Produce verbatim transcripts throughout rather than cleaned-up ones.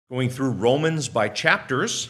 going through Romans by chapters.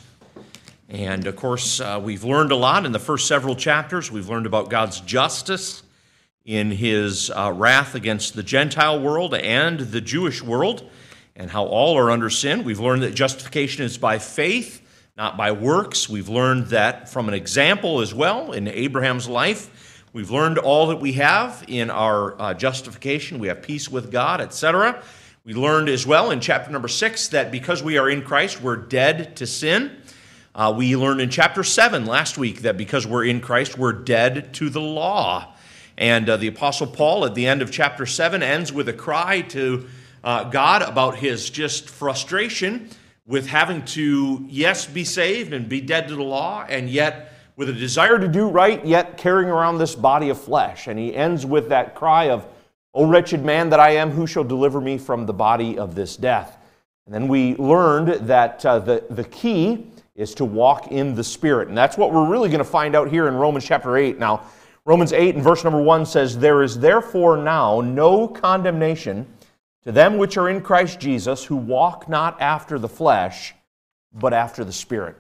And of course, uh, we've learned a lot in the first several chapters. We've learned about God's justice in his uh, wrath against the Gentile world and the Jewish world, and how all are under sin. We've learned that justification is by faith, not by works. We've learned that from an example as well in Abraham's life. We've learned all that we have in our uh, justification. We have peace with God, et cetera. We learned as well in chapter number six that because we are in Christ, we're dead to sin. Uh, we learned in chapter seven last week that because we're in Christ, we're dead to the law. And uh, the Apostle Paul at the end of chapter seven ends with a cry to uh, God about his just frustration with having to, yes, be saved and be dead to the law, and yet with a desire to do right, yet carrying around this body of flesh. And he ends with that cry of, "O wretched man that I am, who shall deliver me from the body of this death?" And then we learned that uh, the, the key is to walk in the Spirit. And that's what we're really going to find out here in Romans chapter eight. Now, Romans eight and verse number one says, "There is therefore now no condemnation to them which are in Christ Jesus, who walk not after the flesh, but after the Spirit."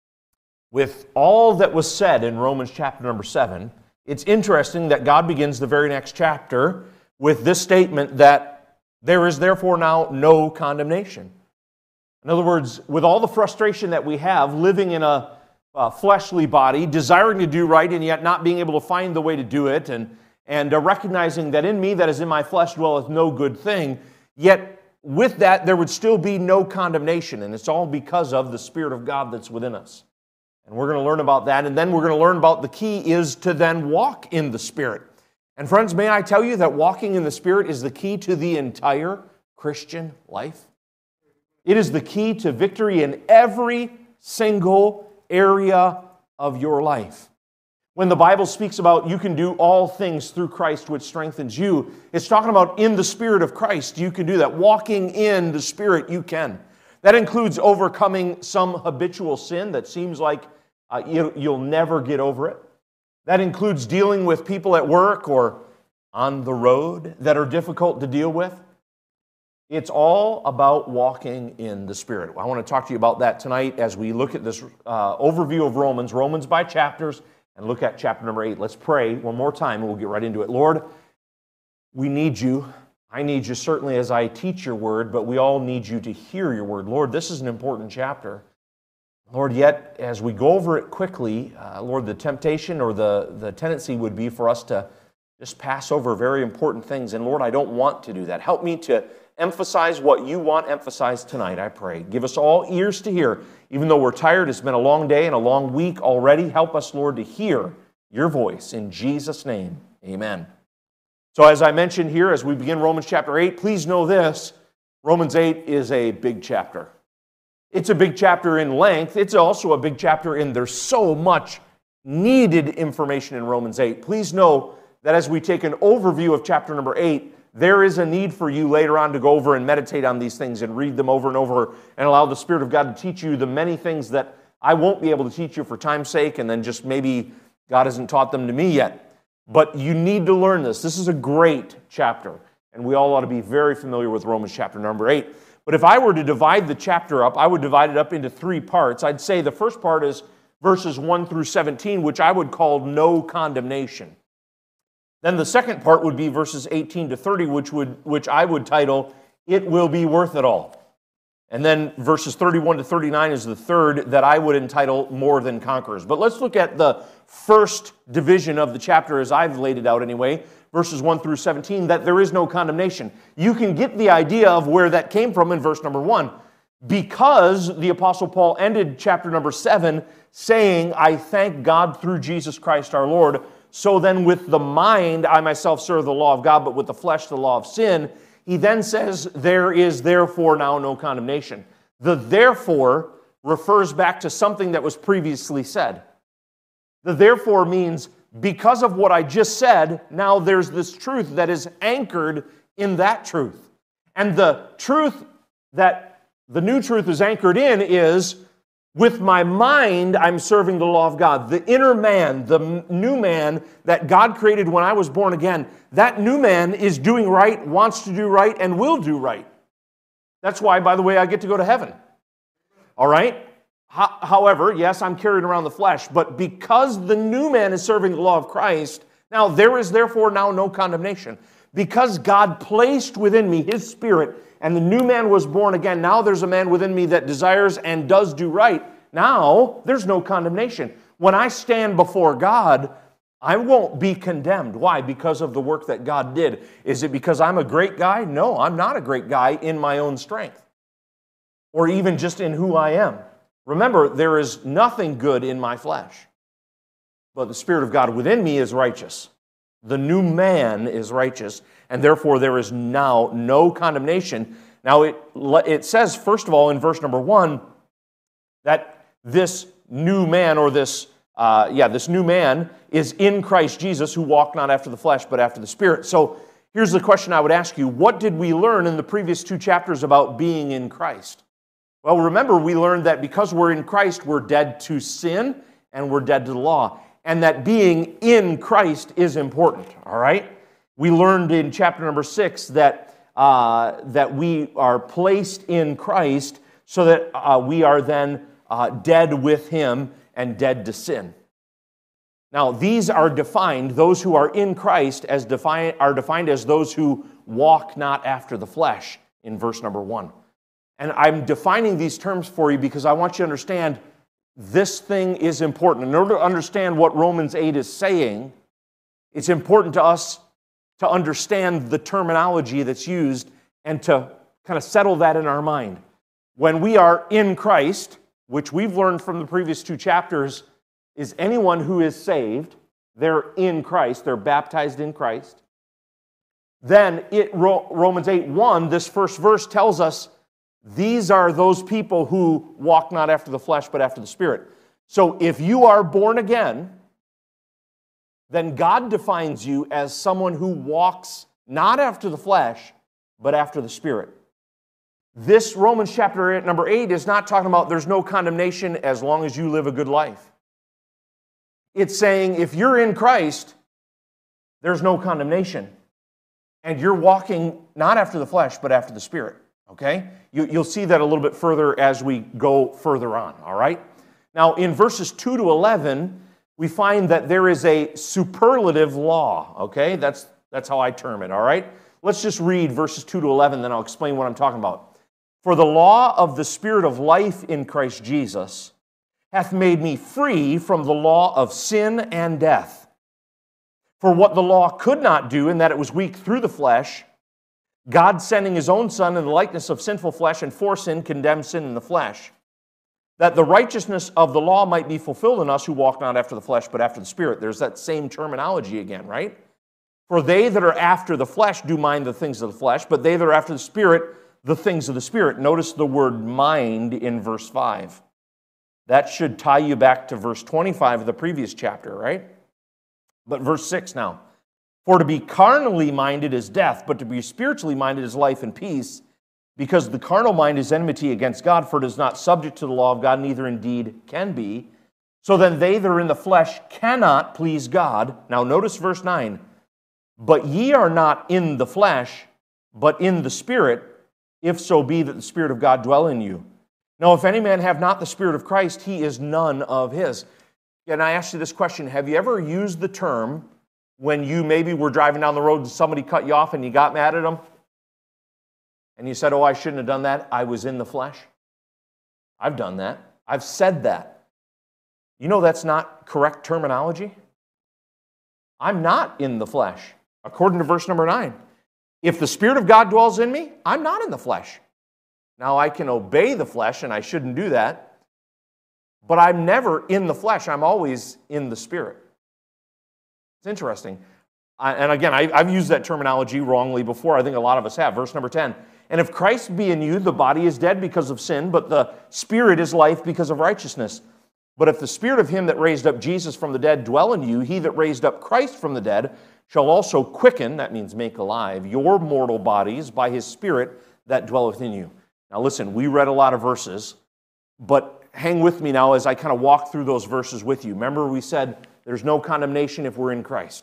With all that was said in Romans chapter number seven, it's interesting that God begins the very next chapter with this statement that there is therefore now no condemnation. In other words, with all the frustration that we have living in a, a fleshly body, desiring to do right and yet not being able to find the way to do it, and, and uh, recognizing that in me that is in my flesh dwelleth no good thing, yet with that there would still be no condemnation, and it's all because of the Spirit of God that's within us. And we're going to learn about that, and then we're going to learn about the key is to then walk in the Spirit. And friends, may I tell you that walking in the Spirit is the key to the entire Christian life? It is the key to victory in every single area of your life. When the Bible speaks about you can do all things through Christ which strengthens you, it's talking about in the Spirit of Christ you can do that. Walking in the Spirit you can. That includes overcoming some habitual sin that seems like uh, you, you'll never get over it. That includes dealing with people at work or on the road that are difficult to deal with. It's all about walking in the Spirit. I want to talk to you about that tonight as we look at this uh, overview of Romans, Romans by chapters, and look at chapter number eight. Let's pray one more time and we'll get right into it. Lord, we need you. I need you certainly as I teach your word, but we all need you to hear your word. Lord, this is an important chapter. Lord, yet as we go over it quickly, uh, Lord, the temptation or the, the tendency would be for us to just pass over very important things. And Lord, I don't want to do that. Help me to emphasize what you want emphasized tonight, I pray. Give us all ears to hear. Even though we're tired, it's been a long day and a long week already. Help us, Lord, to hear your voice. In Jesus' name, amen. So as I mentioned here, as we begin Romans chapter eight, please know this, Romans eight is a big chapter. It's a big chapter in length. It's also a big chapter in there's so much needed information in Romans eight. Please know that as we take an overview of chapter number eight, there is a need for you later on to go over and meditate on these things and read them over and over and allow the Spirit of God to teach you the many things that I won't be able to teach you for time's sake, and then just maybe God hasn't taught them to me yet. But you need to learn this. This is a great chapter, and we all ought to be very familiar with Romans chapter number eight. But if I were to divide the chapter up, I would divide it up into three parts. I'd say the first part is verses one through seventeen, which I would call no condemnation. Then the second part would be verses eighteen to thirty, which would which I would title, "It Will Be Worth It All." And then verses thirty-one to thirty-nine is the third that I would entitle "More Than Conquerors." But let's look at the first division of the chapter as I've laid it out anyway, verses one through seventeen, that there is no condemnation. You can get the idea of where that came from in verse number one. Because the Apostle Paul ended chapter number seven saying, "I thank God through Jesus Christ our Lord. So then with the mind I myself serve the law of God, but with the flesh the law of sin." He then says, "There is therefore now no condemnation." The therefore refers back to something that was previously said. The therefore means because of what I just said, now there's this truth that is anchored in that truth. And the truth that the new truth is anchored in is, with my mind, I'm serving the law of God. The inner man, the new man that God created when I was born again, that new man is doing right, wants to do right, and will do right. That's why, by the way, I get to go to heaven. All right? Ho- however, yes, I'm carrying around the flesh, but because the new man is serving the law of Christ, now there is therefore now no condemnation. Because God placed within me His Spirit, and the new man was born again, now there's a man within me that desires and does do right. Now, there's no condemnation. When I stand before God, I won't be condemned. Why? Because of the work that God did. Is it because I'm a great guy? No, I'm not a great guy in my own strength, or even just in who I am. Remember, there is nothing good in my flesh, but the Spirit of God within me is righteous. The new man is righteous, and therefore there is now no condemnation. Now, it, it says, first of all, in verse number one, that this new man, or this, uh, yeah, this new man is in Christ Jesus, who walk not after the flesh, but after the Spirit. So here's the question I would ask you. What did we learn in the previous two chapters about being in Christ? Well, remember, we learned that because we're in Christ, we're dead to sin and we're dead to the law. And that being in Christ is important, all right? We learned in chapter number six that, uh, that we are placed in Christ so that uh, we are then uh, dead with Him and dead to sin. Now, these are defined, those who are in Christ as defined, are defined as those who walk not after the flesh in verse number one. And I'm defining these terms for you because I want you to understand this thing is important. In order to understand what Romans eight is saying, it's important to us to understand the terminology that's used and to kind of settle that in our mind. When we are in Christ, which we've learned from the previous two chapters, is anyone who is saved, they're in Christ, they're baptized in Christ. Then it, Romans eight one, this first verse tells us these are those people who walk not after the flesh, but after the Spirit. So if you are born again, then God defines you as someone who walks not after the flesh, but after the Spirit. This Romans chapter eight, number eight is not talking about there's no condemnation as long as you live a good life. It's saying if you're in Christ, there's no condemnation. And you're walking not after the flesh, but after the Spirit. Okay? You, you'll see that a little bit further as we go further on, all right? Now, in verses two to eleven, we find that there is a superlative law, okay? That's, that's how I term it, all right? Let's just read verses two to eleven, then I'll explain what I'm talking about. For the law of the Spirit of life in Christ Jesus hath made me free from the law of sin and death. For what the law could not do, in that it was weak through the flesh, God sending His own Son in the likeness of sinful flesh, and for sin condemned sin in the flesh, that the righteousness of the law might be fulfilled in us who walk not after the flesh, but after the Spirit. There's that same terminology again, right? For they that are after the flesh do mind the things of the flesh, but they that are after the Spirit, the things of the Spirit. Notice the word mind in verse five. That should tie you back to verse twenty-five of the previous chapter, right? But verse six now. For to be carnally minded is death, but to be spiritually minded is life and peace, because the carnal mind is enmity against God, for it is not subject to the law of God, neither indeed can be. So then they that are in the flesh cannot please God. Now notice verse nine. But ye are not in the flesh, but in the Spirit, if so be that the Spirit of God dwell in you. Now if any man have not the Spirit of Christ, he is none of his. And I asked you this question, have you ever used the term when you maybe were driving down the road and somebody cut you off and you got mad at them? And you said, oh, I shouldn't have done that. I was in the flesh. I've done that. I've said that. You know that's not correct terminology? I'm not in the flesh, according to verse number nine. If the Spirit of God dwells in me, I'm not in the flesh. Now, I can obey the flesh, and I shouldn't do that, but I'm never in the flesh. I'm always in the Spirit. It's interesting. I, and again, I, I've used that terminology wrongly before. I think a lot of us have. Verse number ten. And if Christ be in you, the body is dead because of sin, but the Spirit is life because of righteousness. But if the Spirit of Him that raised up Jesus from the dead dwell in you, He that raised up Christ from the dead shall also quicken, that means make alive, your mortal bodies by His Spirit that dwelleth in you. Now listen, we read a lot of verses, but hang with me now as I kind of walk through those verses with you. Remember we said there's no condemnation if we're in Christ.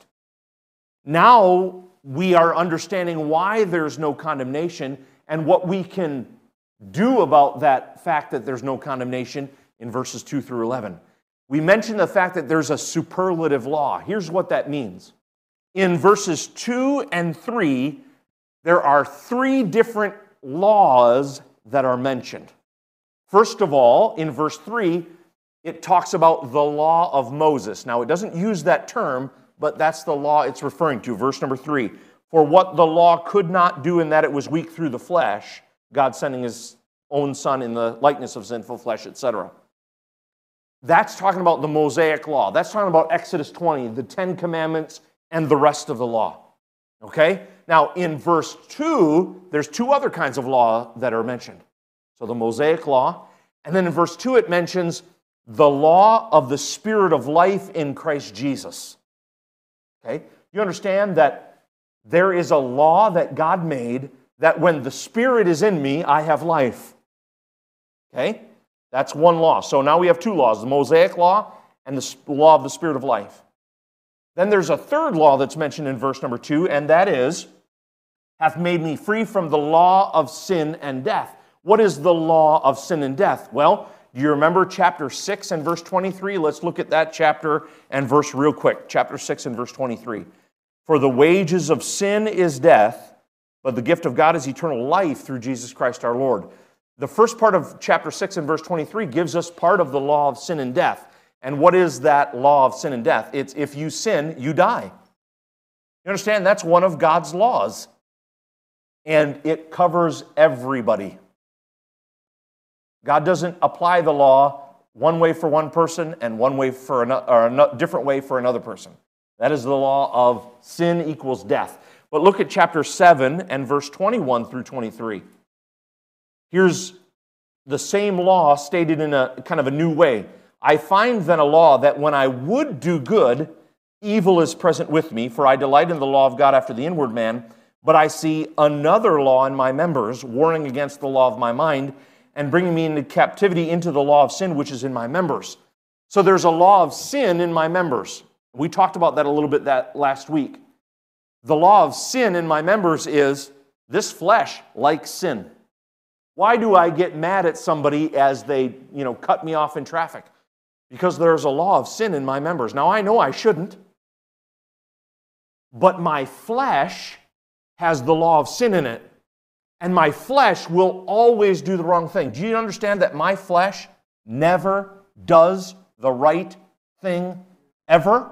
Now we are understanding why there's no condemnation and what we can do about that fact that there's no condemnation in verses two through eleven? We mentioned the fact that there's a superlative law. Here's what that means. In verses two and three, there are three different laws that are mentioned. First of all, in verse three, it talks about the law of Moses. Now, it doesn't use that term, but that's the law it's referring to. Verse number three, for what the law could not do in that it was weak through the flesh, God sending his own son in the likeness of sinful flesh, et cetera. That's talking about the Mosaic law. That's talking about Exodus twenty, the Ten Commandments, and the rest of the law. Okay? Now, in verse two, there's two other kinds of law that are mentioned. So the Mosaic law, and then in verse two it mentions the law of the Spirit of life in Christ Jesus. Okay? You understand that there is a law that God made that when the Spirit is in me, I have life. Okay? That's one law. So now we have two laws, the Mosaic law and the law of the Spirit of life. Then there's a third law that's mentioned in verse number two, and that is, hath made me free from the law of sin and death. What is the law of sin and death? Well, do you remember chapter six and verse twenty-three? Let's look at that chapter and verse real quick. Chapter six and verse twenty-three. For the wages of sin is death, but the gift of God is eternal life through Jesus Christ our Lord. The first part of chapter six and verse twenty-three gives us part of the law of sin and death. And what is that law of sin and death? It's if you sin, you die. You understand? That's one of God's laws. And it covers everybody. God doesn't apply the law one way for one person and one way for another, or a different way for another person. That is the law of sin equals death. But look at chapter seven and verse twenty-one through twenty-three. Here's the same law stated in a kind of a new way. I find then a law that when I would do good, evil is present with me, for I delight in the law of God after the inward man, but I see another law in my members, warring against the law of my mind, and bringing me into captivity into the law of sin which is in my members. So there's a law of sin in my members. We talked about that a little bit that last week. The law of sin in my members is this flesh likes sin. Why do I get mad at somebody as they, you know, cut me off in traffic? Because there's a law of sin in my members. Now, I know I shouldn't, but my flesh has the law of sin in it, and my flesh will always do the wrong thing. Do you understand that my flesh never does the right thing ever?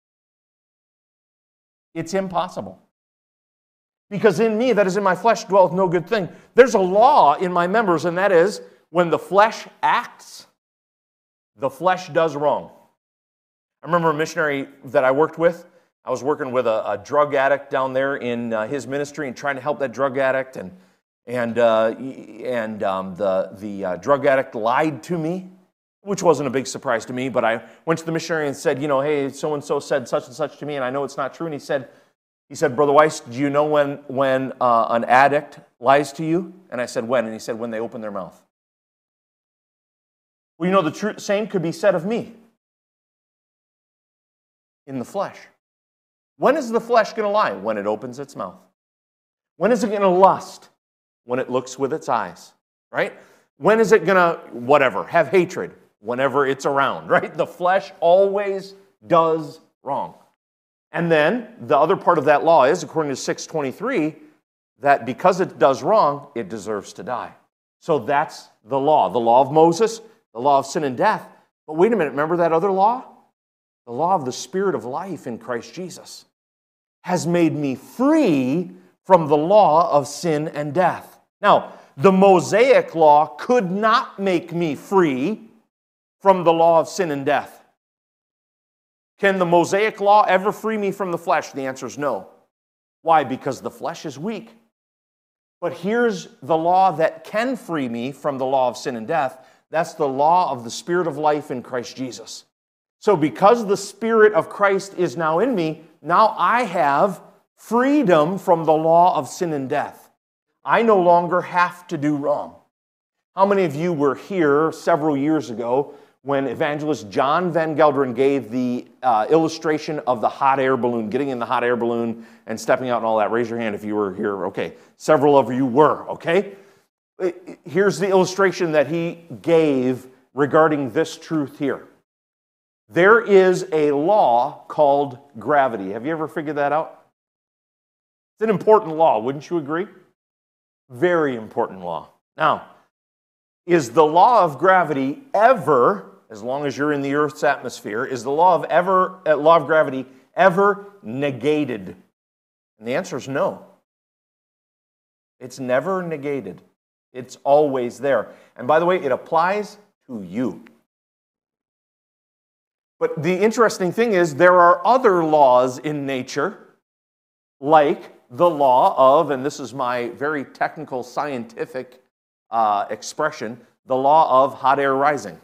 It's impossible. Because in me, that is in my flesh, dwelleth no good thing. There's a law in my members, and that is, when the flesh acts, the flesh does wrong. I remember a missionary that I worked with. I was working with a, a drug addict down there in uh, his ministry and trying to help that drug addict. And and uh, and um, the, the uh, drug addict lied to me, which wasn't a big surprise to me. But I went to the missionary and said, you know, hey, so-and-so said such and such to me, and I know it's not true. And he said, he said, Brother Weiss, do you know when, when uh, an addict lies to you? And I said, when? And he said, when they open their mouth. Well, you know, the true, same could be said of me in the flesh. When is the flesh going to lie? When it opens its mouth. When is it going to lust? When it looks with its eyes, right? When is it going to, whatever, have hatred? Whenever it's around, right? The flesh always does wrong. And then the other part of that law is, according to six twenty-three, that because it does wrong, it deserves to die. So that's the law. The law of Moses, the law of sin and death. But wait a minute, remember that other law? The law of the Spirit of life in Christ Jesus has made me free from the law of sin and death. Now, the Mosaic law could not make me free from the law of sin and death. Can the Mosaic law ever free me from the flesh? The answer is no. Why? Because the flesh is weak. But here's the law that can free me from the law of sin and death. That's the law of the Spirit of life in Christ Jesus. So because the Spirit of Christ is now in me, now I have freedom from the law of sin and death. I no longer have to do wrong. How many of you were here several years ago when evangelist John Van Gelderen gave the uh, illustration of the hot air balloon, getting in the hot air balloon and stepping out and all that? Raise your hand if you were here. Okay, several of you were, okay? Here's the illustration that he gave regarding this truth here. There is a law called gravity. Have you ever figured that out? It's an important law, wouldn't you agree? Very important law. Now, is the law of gravity ever, as long as you're in the Earth's atmosphere, is the law of ever uh, law of gravity ever negated? And the answer is no. It's never negated. It's always there. And by the way, it applies to you. But the interesting thing is there are other laws in nature, like the law of, and this is my very technical scientific uh, expression, the law of hot air rising.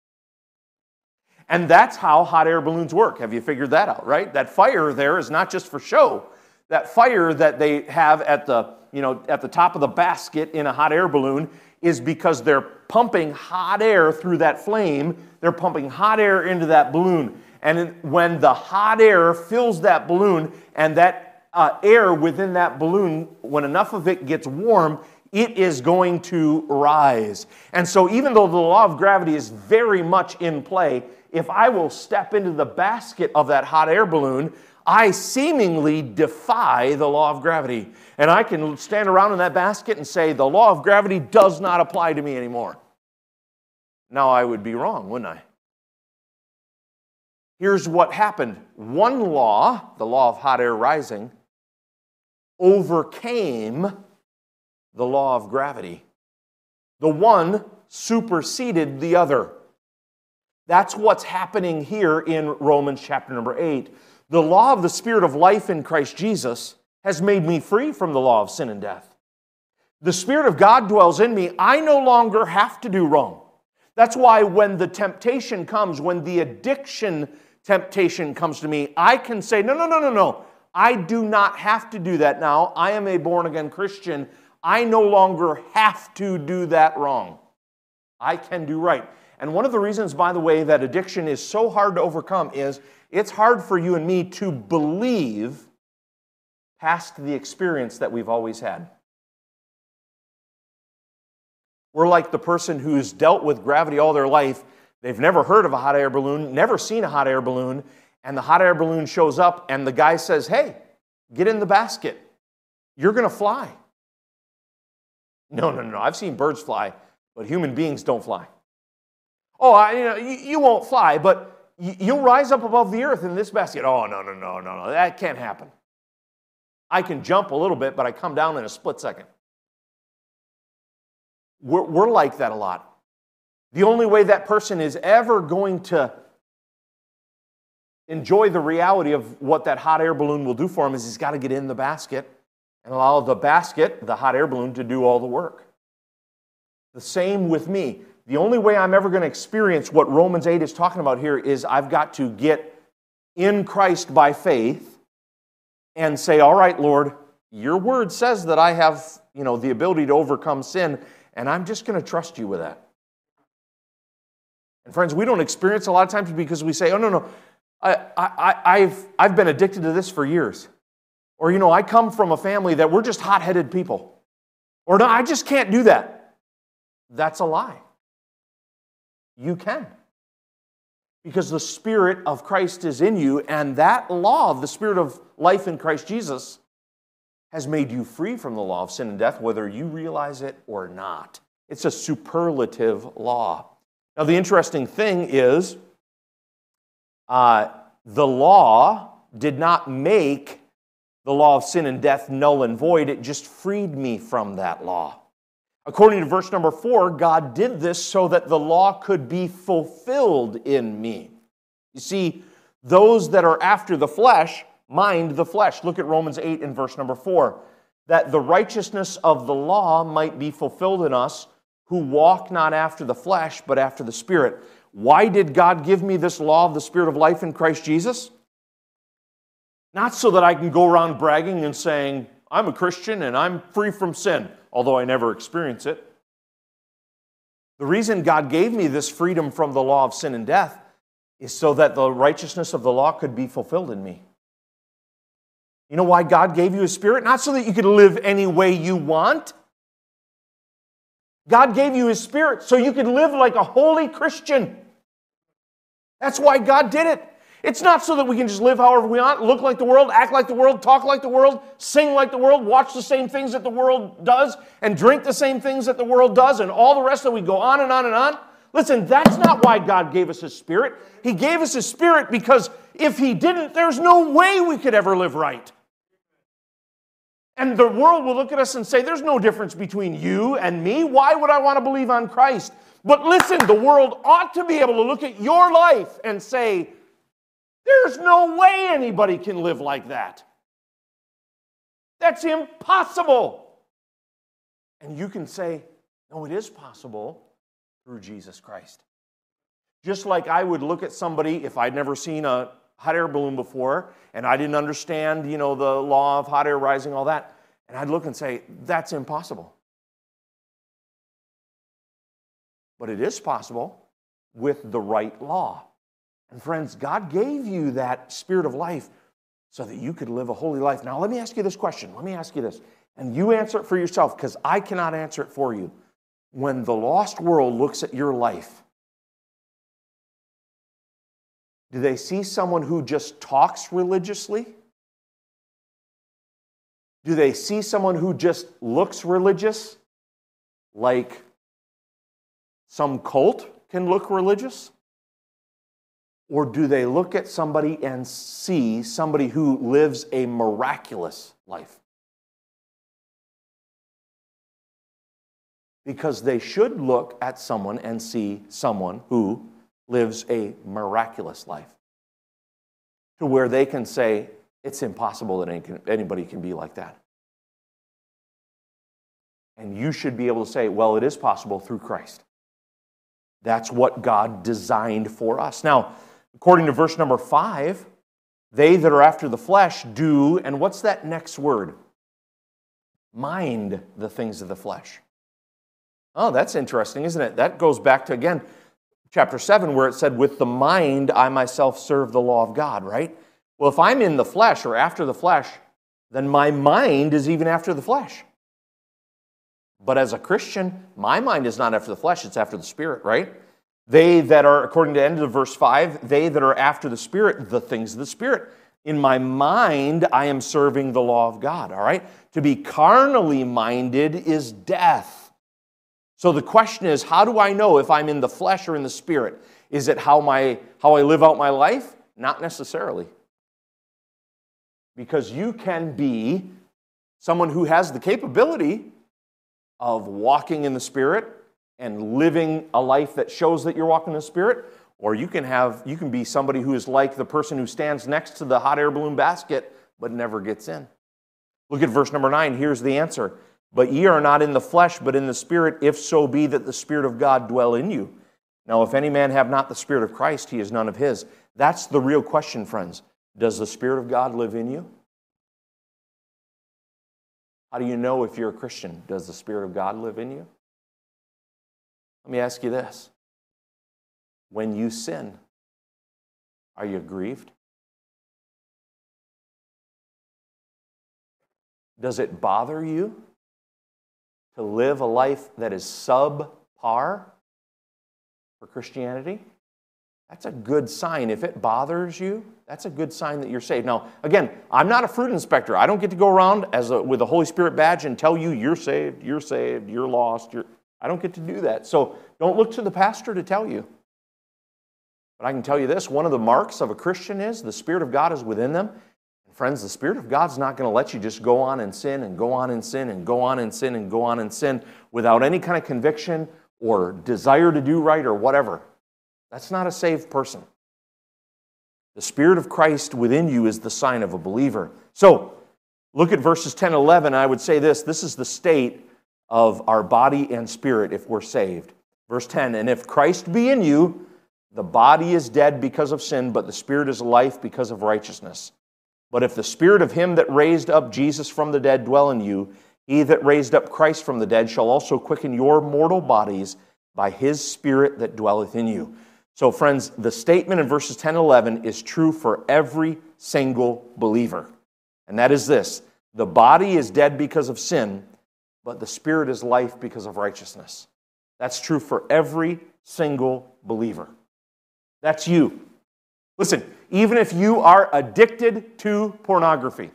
And that's how hot air balloons work. Have you figured that out, right? That fire there is not just for show. That fire that they have at the, you know, at the top of the basket in a hot air balloon is because they're pumping hot air through that flame. They're pumping hot air into that balloon. And when the hot air fills that balloon and that uh, air within that balloon, when enough of it gets warm, it is going to rise. And so even though the law of gravity is very much in play, if I will step into the basket of that hot air balloon, I seemingly defy the law of gravity. And I can stand around in that basket and say, the law of gravity does not apply to me anymore. Now, I would be wrong, wouldn't I? Here's what happened. One law, the law of hot air rising, overcame the law of gravity. The one superseded the other. That's what's happening here in Romans chapter number eight. The law of the Spirit of life in Christ Jesus has made me free from the law of sin and death. The Spirit of God dwells in me. I no longer have to do wrong. That's why when the temptation comes, when the addiction temptation comes to me, I can say, no, no, no, no, no. I do not have to do that now. I am a born-again Christian. I no longer have to do that wrong. I can do right. And one of the reasons, by the way, that addiction is so hard to overcome is it's hard for you and me to believe past the experience that we've always had. We're like the person who's dealt with gravity all their life. They've never heard of a hot air balloon, never seen a hot air balloon, and the hot air balloon shows up and the guy says, hey, get in the basket. You're going to fly. No, no, no, I've seen birds fly, but human beings don't fly. Oh, I, you know, you, you won't fly, but you, you'll rise up above the earth in this basket. Oh, no, no, no, no, no, that can't happen. I can jump a little bit, but I come down in a split second. We're, we're like that a lot. The only way that person is ever going to enjoy the reality of what that hot air balloon will do for him is he's got to get in the basket and allow the basket, the hot air balloon, to do all the work. The same with me. The only way I'm ever going to experience what Romans eight is talking about here is I've got to get in Christ by faith and say, all right, Lord, your word says that I have, you know, the ability to overcome sin, and I'm just going to trust you with that. And friends, we don't experience a lot of times because we say, oh, no, no, I, I, I've, I've been addicted to this for years. Or, you know, I come from a family that we're just hot-headed people. Or, no, I just can't do that. That's a lie. You can. Because the Spirit of Christ is in you, and that law of the Spirit of life in Christ Jesus has made you free from the law of sin and death, whether you realize it or not. It's a superlative law. Now, the interesting thing is, uh, the law did not make the law of sin and death null and void. It just freed me from that law. According to verse number four, God did this so that the law could be fulfilled in me. You see, those that are after the flesh mind the flesh. Look at Romans eight and verse number four. That the righteousness of the law might be fulfilled in us who walk not after the flesh, but after the Spirit. Why did God give me this law of the Spirit of life in Christ Jesus? Not so that I can go around bragging and saying, I'm a Christian and I'm free from sin, although I never experience it. The reason God gave me this freedom from the law of sin and death is so that the righteousness of the law could be fulfilled in me. You know why God gave you a Spirit? Not so that you could live any way you want, God gave you His Spirit so you could live like a holy Christian. That's why God did it. It's not so that we can just live however we want, look like the world, act like the world, talk like the world, sing like the world, watch the same things that the world does, and drink the same things that the world does, and all the rest of it. We go on and on and on. Listen, that's not why God gave us His Spirit. He gave us His Spirit because if He didn't, there's no way we could ever live right. And the world will look at us and say, there's no difference between you and me. Why would I want to believe on Christ? But listen, the world ought to be able to look at your life and say, there's no way anybody can live like that. That's impossible. And you can say, no, it is possible through Jesus Christ. Just like I would look at somebody, if I'd never seen a hot air balloon before, and I didn't understand, you know, the law of hot air rising, all that, and I'd look and say, that's impossible. But it is possible with the right law. And friends, God gave you that Spirit of life so that you could live a holy life. Now, let me ask you this question. Let me ask you this. And you answer it for yourself, because I cannot answer it for you. When the lost world looks at your life, do they see someone who just talks religiously? Do they see someone who just looks religious, like some cult can look religious? Or do they look at somebody and see somebody who lives a miraculous life? Because they should look at someone and see someone who lives a miraculous life, to where they can say, it's impossible that anybody can be like that. And you should be able to say, well, it is possible through Christ. That's what God designed for us. Now, according to verse number five, they that are after the flesh do, and what's that next word? Mind the things of the flesh. Oh, that's interesting, isn't it? That goes back to, again, chapter seven, where it said, with the mind I myself serve the law of God, right? Well, if I'm in the flesh or after the flesh, then my mind is even after the flesh. But as a Christian, my mind is not after the flesh, it's after the Spirit, right? They that are, according to the end of verse five, they that are after the Spirit, the things of the Spirit. In my mind, I am serving the law of God, all right? To be carnally minded is death. So the question is, how do I know if I'm in the flesh or in the Spirit? Is it how my how I live out my life? Not necessarily. Because you can be someone who has the capability of walking in the Spirit and living a life that shows that you're walking in the Spirit, or you can have you can be somebody who is like the person who stands next to the hot air balloon basket but never gets in. Look at verse number nine. Here's the answer. But ye are not in the flesh, but in the Spirit, if so be that the Spirit of God dwell in you. Now, if any man have not the Spirit of Christ, he is none of his. That's the real question, friends. Does the Spirit of God live in you? How do you know if you're a Christian? Does the Spirit of God live in you? Let me ask you this. When you sin, are you grieved? Does it bother you to live a life that is subpar for Christianity? That's a good sign. If it bothers you, that's a good sign that you're saved. Now, again, I'm not a fruit inspector. I don't get to go around as a, with a Holy Spirit badge and tell you you're saved, you're saved, you're lost. You're, I don't get to do that. So don't look to the pastor to tell you. But I can tell you this, one of the marks of a Christian is the Spirit of God is within them. And friends, the Spirit of God's not going to let you just go on and sin and go on and sin and go on and sin and go on and sin without any kind of conviction or desire to do right or whatever. That's not a saved person. The Spirit of Christ within you is the sign of a believer. So, look at verses ten and eleven. I would say this, this is the state of our body and spirit if we're saved. Verse ten, and if Christ be in you, the body is dead because of sin, but the Spirit is life because of righteousness. But if the Spirit of him that raised up Jesus from the dead dwell in you, he that raised up Christ from the dead shall also quicken your mortal bodies by his Spirit that dwelleth in you. So friends, the statement in verses ten and eleven is true for every single believer. And that is this, the body is dead because of sin, but the Spirit is life because of righteousness. That's true for every single believer. That's you. Listen, even if you are addicted to pornography,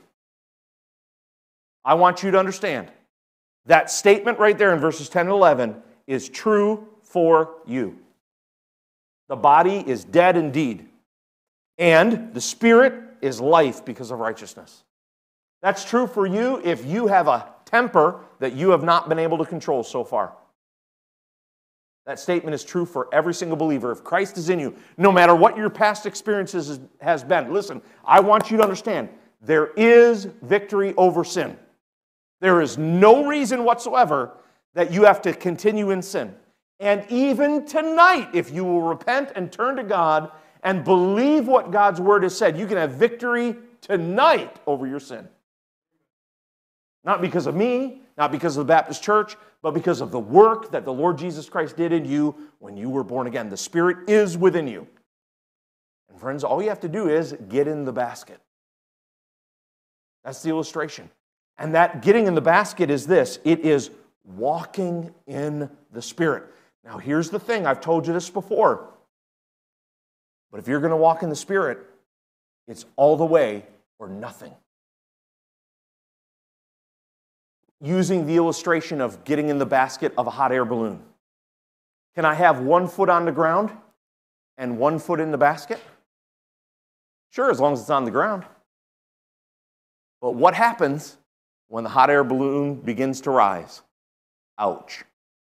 I want you to understand that statement right there in verses ten and eleven is true for you. The body is dead indeed, and the spirit is life because of righteousness. That's true for you if you have a temper that you have not been able to control so far. That statement is true for every single believer. If Christ is in you, no matter what your past experiences has been, listen, I want you to understand, there is victory over sin. There is no reason whatsoever that you have to continue in sin. And even tonight, if you will repent and turn to God and believe what God's Word has said, you can have victory tonight over your sin. Not because of me, not because of the Baptist Church, but because of the work that the Lord Jesus Christ did in you when you were born again. The Spirit is within you. And friends, all you have to do is get in the basket. That's the illustration. And that getting in the basket is this. It is walking in the Spirit. Now, here's the thing. I've told you this before. But if you're going to walk in the Spirit, it's all the way or nothing. Using the illustration of getting in the basket of a hot air balloon. Can I have one foot on the ground and one foot in the basket? Sure, as long as it's on the ground. But what happens when the hot air balloon begins to rise? Ouch.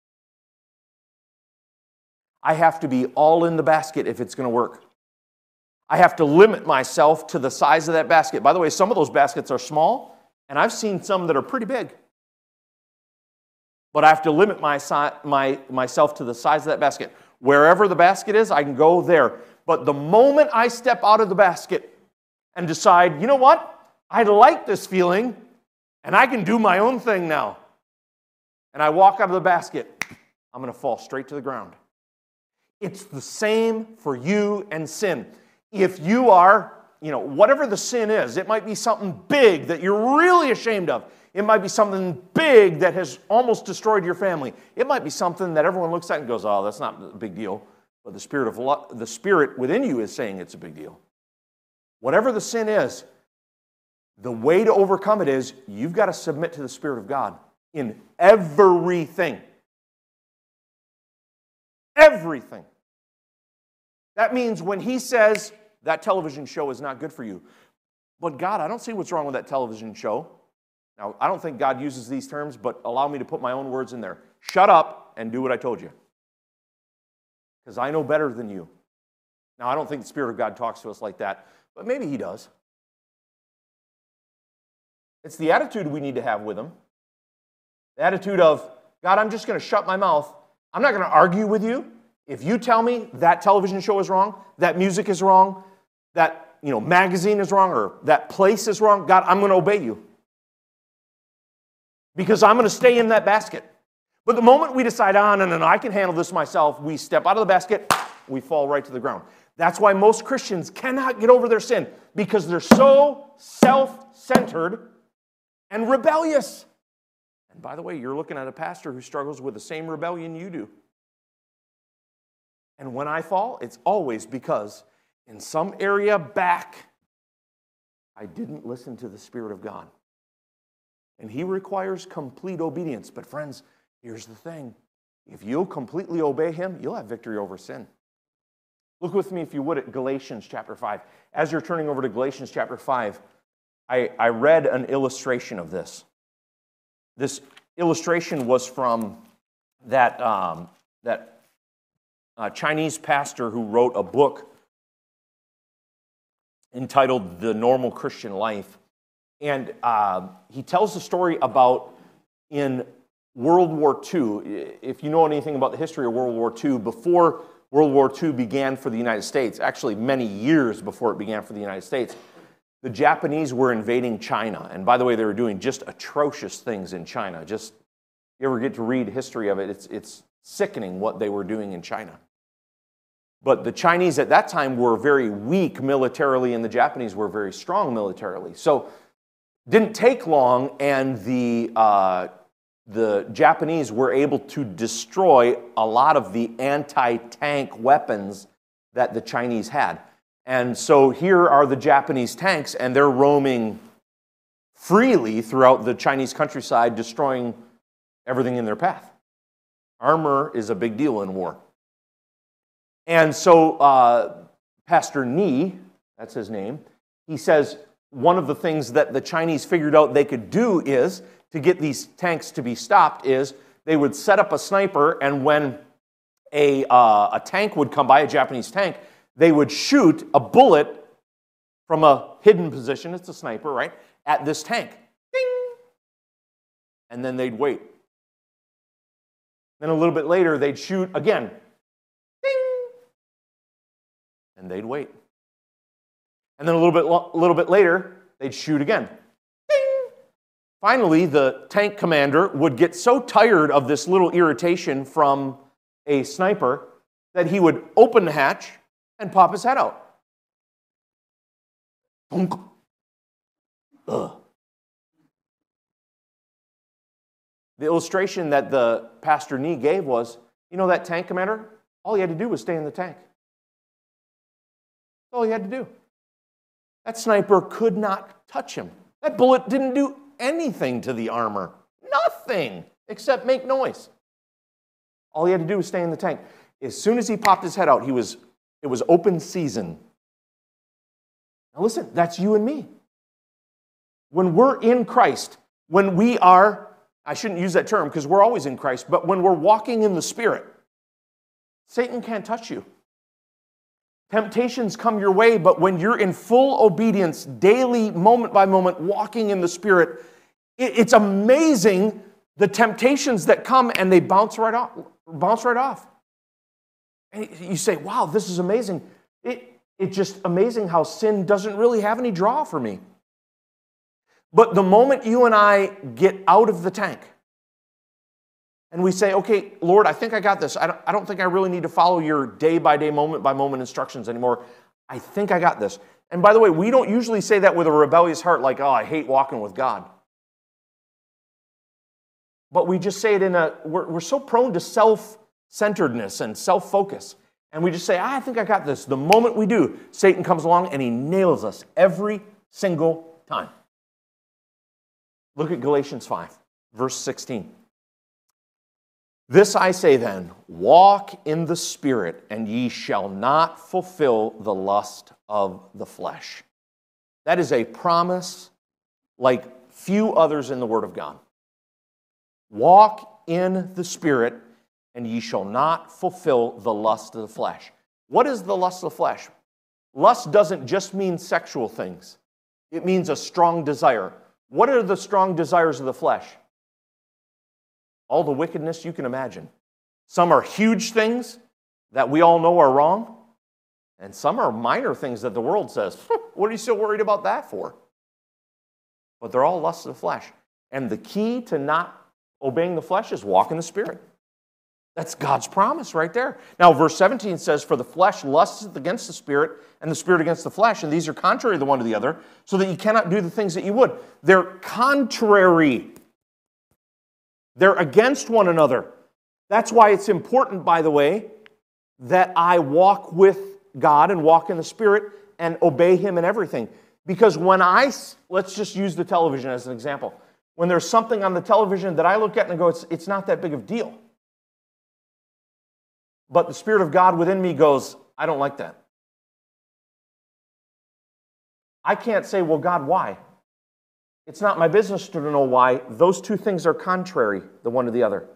I have to be all in the basket if it's going to work. I have to limit myself to the size of that basket. By the way, some of those baskets are small, and I've seen some that are pretty big. But I have to limit my, my, myself to the size of that basket. Wherever the basket is, I can go there. But the moment I step out of the basket and decide, you know what? I like this feeling, and I can do my own thing now. And I walk out of the basket, I'm going to fall straight to the ground. It's the same for you and sin. If you are, you know, whatever the sin is, it might be something big that you're really ashamed of. It might be something big that has almost destroyed your family. It might be something that everyone looks at and goes, oh, that's not a big deal. But the spirit of lo- the spirit within you is saying it's a big deal. Whatever the sin is, the way to overcome it is you've got to submit to the Spirit of God in everything. Everything. That means when He says that television show is not good for you, but God, I don't see what's wrong with that television show. Now, I don't think God uses these terms, but allow me to put my own words in there. Shut up and do what I told you. Because I know better than you. Now, I don't think the Spirit of God talks to us like that, but maybe He does. It's the attitude we need to have with Him. The attitude of, God, I'm just going to shut my mouth. I'm not going to argue with you. If you tell me that television show is wrong, that music is wrong, that, you know, magazine is wrong, or that place is wrong, God, I'm going to obey you. Because I'm going to stay in that basket. But the moment we decide, oh, no, no, no, I can handle this myself, we step out of the basket, we fall right to the ground. That's why most Christians cannot get over their sin, because they're so self-centered and rebellious. And by the way, you're looking at a pastor who struggles with the same rebellion you do. And when I fall, it's always because in some area back, I didn't listen to the Spirit of God. And He requires complete obedience. But friends, here's the thing. If you'll completely obey Him, you'll have victory over sin. Look with me, if you would, at Galatians chapter five. As you're turning over to Galatians chapter five, I, I read an illustration of this. This illustration was from that, um, that uh, Chinese pastor who wrote a book entitled The Normal Christian Life. And uh, he tells the story about in World War Two. If you know anything about the history of World War Two, before World War Two began for the United States, actually many years before it began for the United States, the Japanese were invading China. And by the way, they were doing just atrocious things in China. Just, you ever get to read history of it, it's, it's sickening what they were doing in China. But the Chinese at that time were very weak militarily, and the Japanese were very strong militarily. So didn't take long, and the uh, the Japanese were able to destroy a lot of the anti-tank weapons that the Chinese had. And so here are the Japanese tanks, and they're roaming freely throughout the Chinese countryside, destroying everything in their path. Armor is a big deal in war. And so uh, Pastor Ni, that's his name, he says one of the things that the Chinese figured out they could do is, to get these tanks to be stopped, is they would set up a sniper, and when a, uh, a tank would come by, a Japanese tank, they would shoot a bullet from a hidden position, it's a sniper, right, at this tank. Ding! And then they'd wait. Then a little bit later, they'd shoot again. Ding! And they'd wait. And then a little bit, a little bit later, they'd shoot again. Ding! Finally, the tank commander would get so tired of this little irritation from a sniper that he would open the hatch and pop his head out. Ugh. The illustration that the Pastor Nee gave was, you know that tank commander? All he had to do was stay in the tank. That's all he had to do. That sniper could not touch him. That bullet didn't do anything to the armor. Nothing, except make noise. All he had to do was stay in the tank. As soon as he popped his head out, he was, it was open season. Now listen, that's you and me. When we're in Christ, when we are, I shouldn't use that term because we're always in Christ, but when we're walking in the Spirit, Satan can't touch you. Temptations come your way, but when you're in full obedience, daily, moment by moment, walking in the Spirit, it's amazing the temptations that come and they bounce right off. Bounce right off. And you say, wow, this is amazing. It, it's just amazing how sin doesn't really have any draw for me. But the moment you and I get out of the tank and we say, okay, Lord, I think I got this. I don't, I don't think I really need to follow your day-by-day, moment-by-moment instructions anymore. I think I got this. And by the way, we don't usually say that with a rebellious heart like, oh, I hate walking with God. But we just say it in a, we're, we're so prone to self-centeredness and self-focus. And we just say, ah, I think I got this. The moment we do, Satan comes along and he nails us every single time. Look at Galatians five, verse sixteen. This I say then, walk in the Spirit, and ye shall not fulfill the lust of the flesh. That is a promise like few others in the Word of God. Walk in the Spirit, and ye shall not fulfill the lust of the flesh. What is the lust of the flesh? Lust doesn't just mean sexual things. It means a strong desire. What are the strong desires of the flesh? All the wickedness you can imagine. Some are huge things that we all know are wrong, and some are minor things that the world says, what are you so worried about that for? But they're all lusts of the flesh. And the key to not obeying the flesh is walk in the Spirit. That's God's promise right there. Now, verse seventeen says, for the flesh lusts against the Spirit, and the Spirit against the flesh, and these are contrary the one to the other, so that you cannot do the things that you would. They're contrary. They're against one another. That's why it's important, by the way, that I walk with God and walk in the Spirit and obey Him in everything. Because when I, let's just use the television as an example. When there's something on the television that I look at and go, it's, it's not that big of a deal. But the Spirit of God within me goes, I don't like that. I can't say, well, God, why? It's not my business to know why. Those two things are contrary, the one to the other.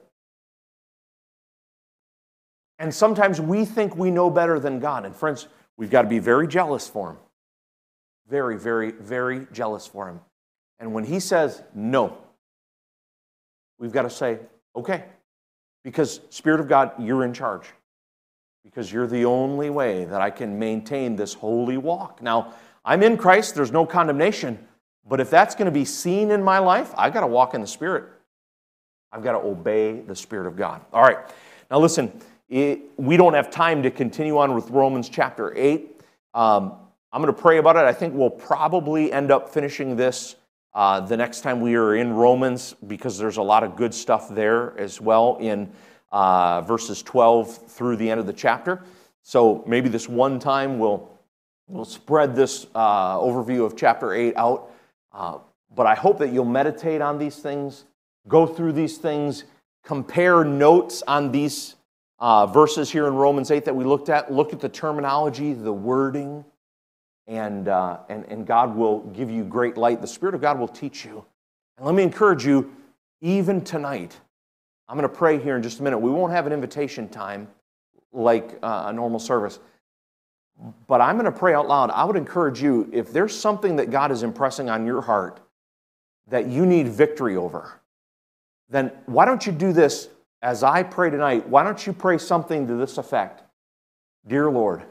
And sometimes we think we know better than God. And friends, we've got to be very jealous for Him. Very, very, very jealous for Him. And when He says no, we've got to say, okay. Because, Spirit of God, you're in charge. Because you're the only way that I can maintain this holy walk. Now, I'm in Christ. There's no condemnation. But if that's going to be seen in my life, I've got to walk in the Spirit. I've got to obey the Spirit of God. All right. Now listen, it, we don't have time to continue on with Romans chapter eight. Um, I'm going to pray about it. I think we'll probably end up finishing this uh, the next time we are in Romans, because there's a lot of good stuff there as well in uh, verses twelve through the end of the chapter. So maybe this one time we'll, we'll spread this uh, overview of chapter eight out. Uh, but I hope that you'll meditate on these things, go through these things, compare notes on these uh, verses here in Romans eight that we looked at. Look at the terminology, the wording, and, uh, and, and God will give you great light. The Spirit of God will teach you. And let me encourage you, even tonight, I'm going to pray here in just a minute. We won't have an invitation time like uh, a normal service, but I'm going to pray out loud. I would encourage you, if there's something that God is impressing on your heart that you need victory over, then why don't you do this as I pray tonight? Why don't you pray something to this effect? Dear Lord,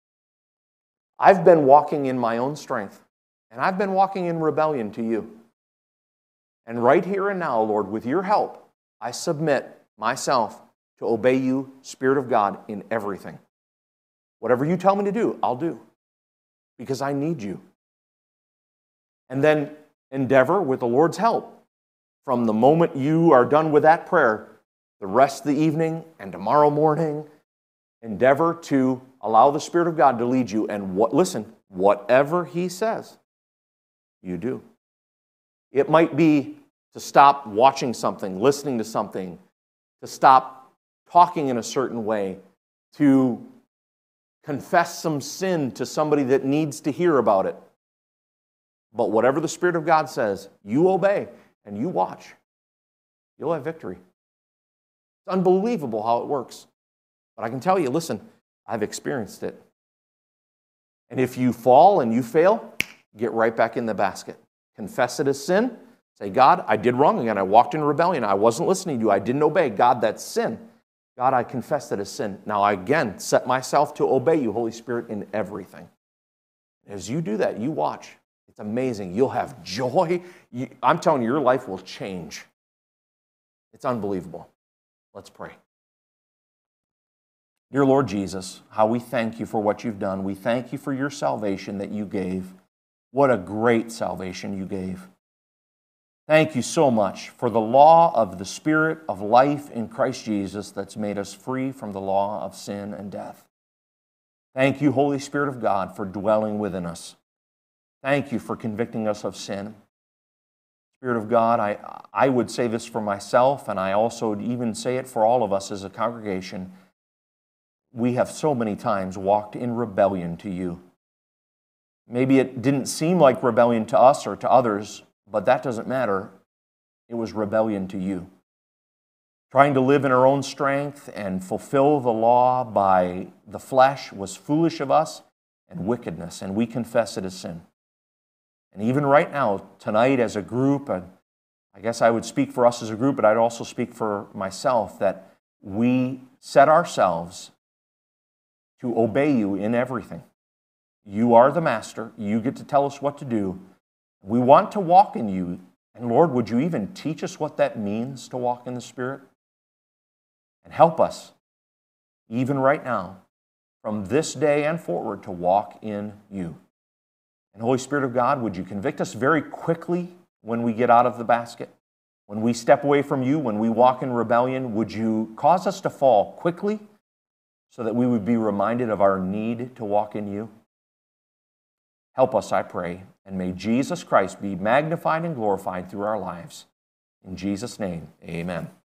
I've been walking in my own strength, and I've been walking in rebellion to you. And right here and now, Lord, with your help, I submit myself to obey you, Spirit of God, in everything. Whatever you tell me to do, I'll do, because I need you. And then endeavor, with the Lord's help, from the moment you are done with that prayer, the rest of the evening and tomorrow morning, endeavor to allow the Spirit of God to lead you. And what, listen, whatever He says, you do. It might be to stop watching something, listening to something, to stop talking in a certain way, to confess some sin to somebody that needs to hear about it. But whatever the Spirit of God says, you obey and you watch. You'll have victory. It's unbelievable how it works. But I can tell you, listen, I've experienced it. And if you fall and you fail, get right back in the basket. Confess it as sin. Say, God, I did wrong again. I walked in rebellion. I wasn't listening to you. I didn't obey. God, that's sin. God, I confess it as sin. Now I again set myself to obey you, Holy Spirit, in everything. As you do that, you watch. It's amazing. You'll have joy. You, I'm telling you, your life will change. It's unbelievable. Let's pray. Dear Lord Jesus, how we thank you for what you've done. We thank you for your salvation that you gave. What a great salvation you gave. Thank you so much for the law of the Spirit of life in Christ Jesus that's made us free from the law of sin and death. Thank you, Holy Spirit of God, for dwelling within us. Thank you for convicting us of sin. Spirit of God, I, I would say this for myself, and I also would even say it for all of us as a congregation. We have so many times walked in rebellion to you. Maybe it didn't seem like rebellion to us or to others, but that doesn't matter. It was rebellion to you. Trying to live in our own strength and fulfill the law by the flesh was foolish of us and wickedness, and we confess it as sin. And even right now, tonight as a group, and I guess I would speak for us as a group, but I'd also speak for myself, that we set ourselves to obey you in everything. You are the master. You get to tell us what to do. We want to walk in you. And Lord, would you even teach us what that means to walk in the Spirit? And help us, even right now, from this day and forward, to walk in you. And Holy Spirit of God, would you convict us very quickly when we get out of the basket? When we step away from you, when we walk in rebellion, would you cause us to fall quickly so that we would be reminded of our need to walk in you? Help us, I pray, and may Jesus Christ be magnified and glorified through our lives. In Jesus' name, amen.